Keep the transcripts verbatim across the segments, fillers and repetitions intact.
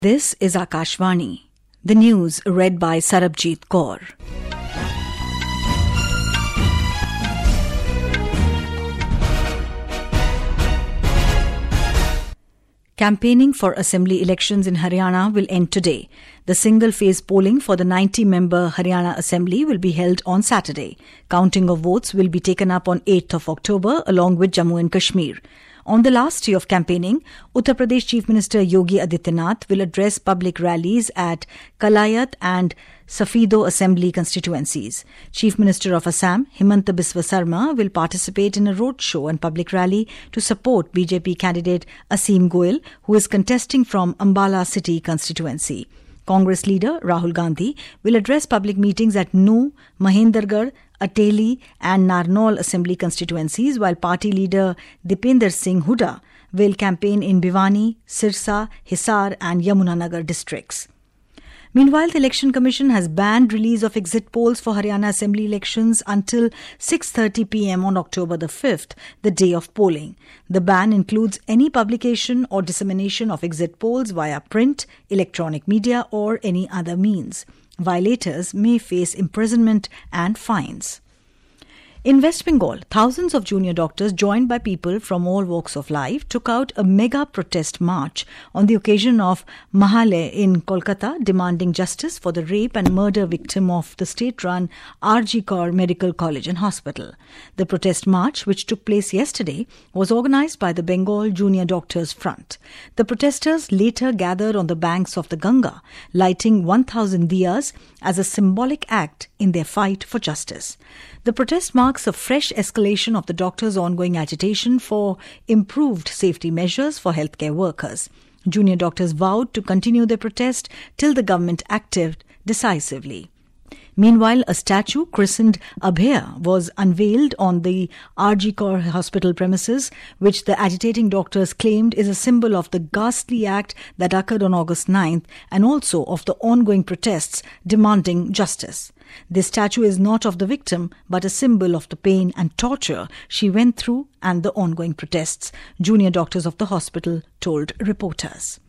This is Akashvani. The news read by Sarabjit Kaur. Campaigning for assembly elections in Haryana will end today. The single-phase polling for the ninety-member Haryana Assembly will be held on Saturday. Counting of votes will be taken up on eighth of October along with Jammu and Kashmir. On the last day of campaigning, Uttar Pradesh Chief Minister Yogi Adityanath will address public rallies at Kalayat and Safido Assembly constituencies. Chief Minister of Assam, Himanta Biswa Sarma, will participate in a roadshow and public rally to support B J P candidate Aseem Goyal, who is contesting from Ambala City constituency. Congress leader Rahul Gandhi will address public meetings at Nuh, Mahendragarh, Ateli and Narnaul assembly constituencies, while party leader Dipender Singh Hooda will campaign in Bhiwani, Sirsa, Hisar and Yamunanagar districts. Meanwhile, the Election Commission has banned release of exit polls for Haryana Assembly elections until six thirty p.m. on October the fifth, the day of polling. The ban includes any publication or dissemination of exit polls via print, electronic media or any other means. Violators may face imprisonment and fines. In West Bengal, thousands of junior doctors joined by people from all walks of life took out a mega protest march on the occasion of Mahalaya in Kolkata, demanding justice for the rape and murder victim of the state-run R G Kar Medical College and Hospital. The protest march, which took place yesterday, was organised by the Bengal Junior Doctors Front. The protesters later gathered on the banks of the Ganga, lighting one thousand diyas as a symbolic act in their fight for justice. The protest marks a fresh escalation of the doctors' ongoing agitation for improved safety measures for healthcare workers. Junior doctors vowed to continue their protest till the government acted decisively. Meanwhile, a statue christened Abhaya was unveiled on the R G Kar hospital premises, which the agitating doctors claimed is a symbol of the ghastly act that occurred on August ninth and also of the ongoing protests demanding justice. This statue is not of the victim, but a symbol of the pain and torture she went through and the ongoing protests, junior doctors of the hospital told reporters.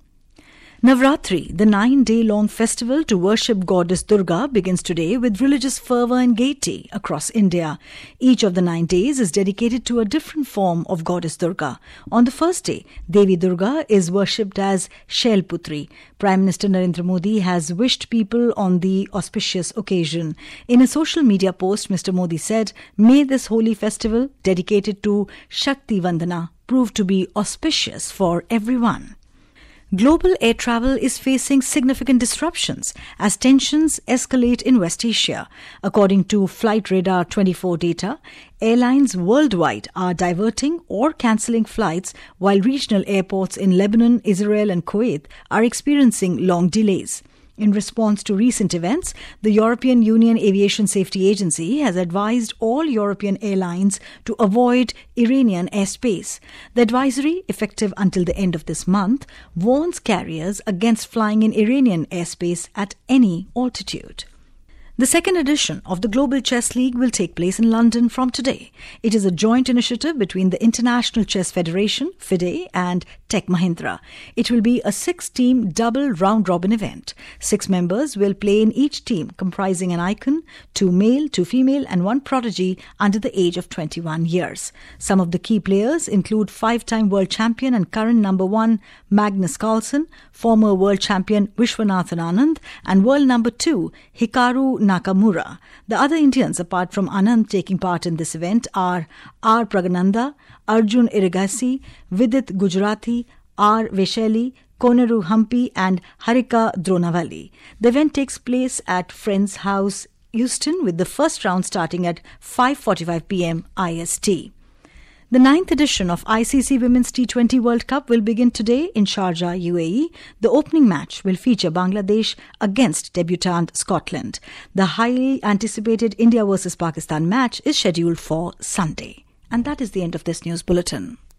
Navratri, the nine-day-long festival to worship goddess Durga, begins today with religious fervour and gaiety across India. Each of the nine days is dedicated to a different form of goddess Durga. On the first day, Devi Durga is worshipped as Shailputri. Prime Minister Narendra Modi has wished people on the auspicious occasion. In a social media post, Mister Modi said, "May this holy festival, dedicated to Shakti Vandana, prove to be auspicious for everyone." Global air travel is facing significant disruptions as tensions escalate in West Asia. According to Flight Radar twenty-four data, airlines worldwide are diverting or cancelling flights, while regional airports in Lebanon, Israel and Kuwait are experiencing long delays. In response to recent events, the European Union Aviation Safety Agency has advised all European airlines to avoid Iranian airspace. The advisory, effective until the end of this month, warns carriers against flying in Iranian airspace at any altitude. The second edition of the Global Chess League will take place in London from today. It is a joint initiative between the International Chess Federation, FIDE, and Tech Mahindra. It will be a six-team double round-robin event. Six members will play in each team, comprising an icon, two male, two female, and one prodigy under the age of twenty-one years. Some of the key players include five-time world champion and current number one Magnus Carlsen, former world champion Vishwanathan Anand, and world number two Hikaru Nakamura. The other Indians, apart from Anand, taking part in this event are R. Pragananda, Arjun Irigasi, Vidit Gujarati, R. Veshaili, Koneru Hampi and Harika Dronavali. The event takes place at Friends House, Euston, with the first round starting at five forty-five p.m. I S T. The ninth edition of I C C Women's T twenty World Cup will begin today in Sharjah, U A E. The opening match will feature Bangladesh against debutant Scotland. The highly anticipated India versus Pakistan match is scheduled for Sunday. And that is the end of this news bulletin.